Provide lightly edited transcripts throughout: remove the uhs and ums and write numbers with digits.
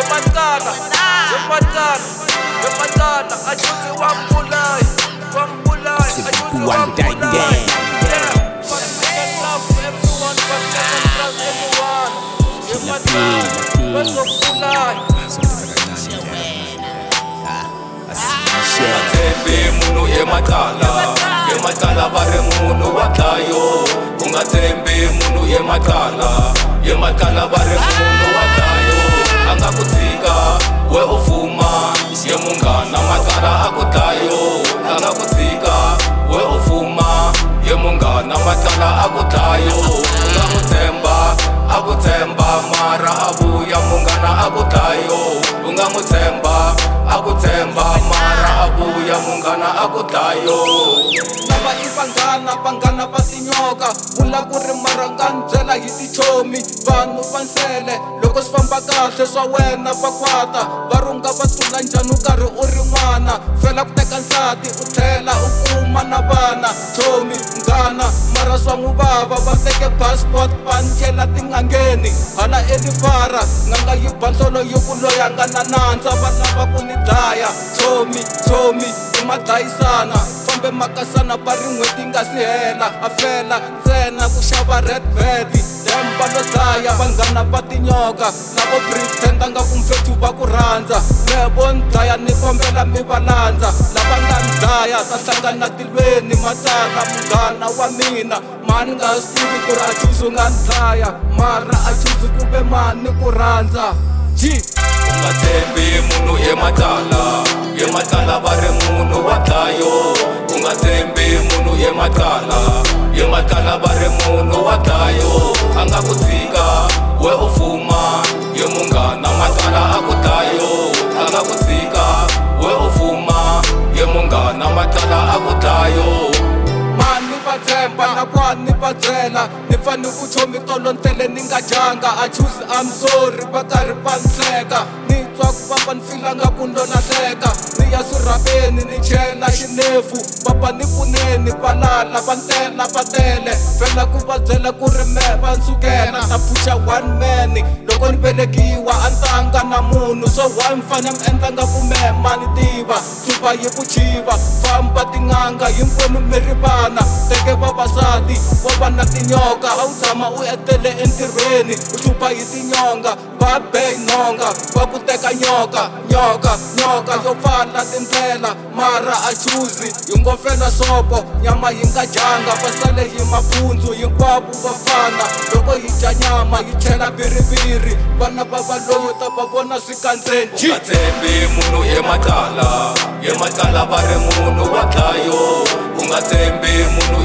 Yematala, ajuzi wambulai, ajuzi wambulai. Ungathembi munhu yematala vari munhu wa dlayo. Ungathembi munhu yematala vari munhu wa dlayo. Anga ku tshika we u fuma ye munghana matala a ku dlayo. Anga ku tshika we u fuma ye munghana matala a ku dlayo. Unga n'wi tshemba a ku tshemba mara a vuya munghana a ku dlayo. Unga n'wi tshemba a ku tshemba mara a vuya munghana a ku dlayo. Lava i vanghana va tinyoka, vula ku ri mara nga byela hi tichomi. Vanhu va nsele loko swi famba kahle swa wena va kwata, va runga va tlula njhani u karhi u ri n'wana. Fela ku teka nsati u tlhela u kuma na vana. Chomi nghana mara swa n'wi vava, va teke passport va ndlela tin'angeni. Hala erifara n'anga yi ba nhlolo yi ku loya nga na nandza, va lava ku ni dlaya. Chomi i madlayisana, fambe makasana va ri n'hweti nga si hela. A fela ntsena ku xava red bed, demba lo dlaya vanghana va tinyoka. Lavo pretenda nga ku mfethu va ku rhandza, levo ni dlaya ni kombela mi va landza. Lava nga ni dlaya ta hlangana tilweni matsala munghana wa mina. Mani nga swi tivi ku ri ajuzi u nga ni dlaya, mara ajuzi ku ve mani ku rhandza. Ungathembi munhu yematala vari munhu wa dlayo. Ungathembi munhu yematala vari munhu wa dlayo. Anga ku tshika we u fuma ye munghana matala a ku dlayo. Anga ku tshika we u fuma ye munghana matala a ku dlayo. Mani va tshemba na kwani va byela, ni fane ku chomi tolo ntele ni nga janga. Ajuzi I'm sorry va karhi va ni hleka, ni twa ku papa ni fila nga ku ndo lahleka. Ni ya swirhapeni ni chela xinefu, papa ni pfuneni valala va ntela va tele. Fela ku va byela ku ri me va nsukela ta phuxa one man. Loko ni velekiwa a ntanga na munhu, so why mfana mi endla nga ku me mani tiva. Hluva hi ku chiva, famba tin'anga hinkwenu mi ri vana. Teke vavasati vo va na tinyoka, a wu tshama u etele entirhweni u hlupa hi tinyonga. Va be nhonga va ku teka nyoka yo pfala tindlela, mara ajuzi hi ngo fela soko. Nyama yi nga janga va sale hi mabundzu, hinkwavo va fana. Loko hi dya nyama hi chela biriviri, vana va valota va vona swikandzeni. Ungathembi munhu yematala vari munhu wa dlayo. Ungathembi munhu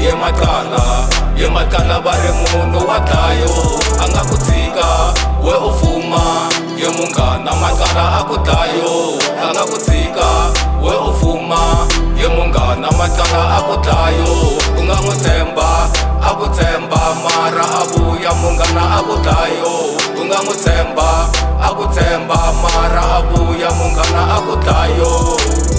yematala vari munhu wa dlayo. Anga ku tshika we u fuma ye munghana matala a ku dlayo. Anga ku tshika we u fuma ye munghana matala a ku dlayo. Unga n'wi tshemba a ku tshemba mara a vuya munghana a ku dlayo. Unga n'wi tshemba a ku tshemba mara a vuya munghana a ku dlayo.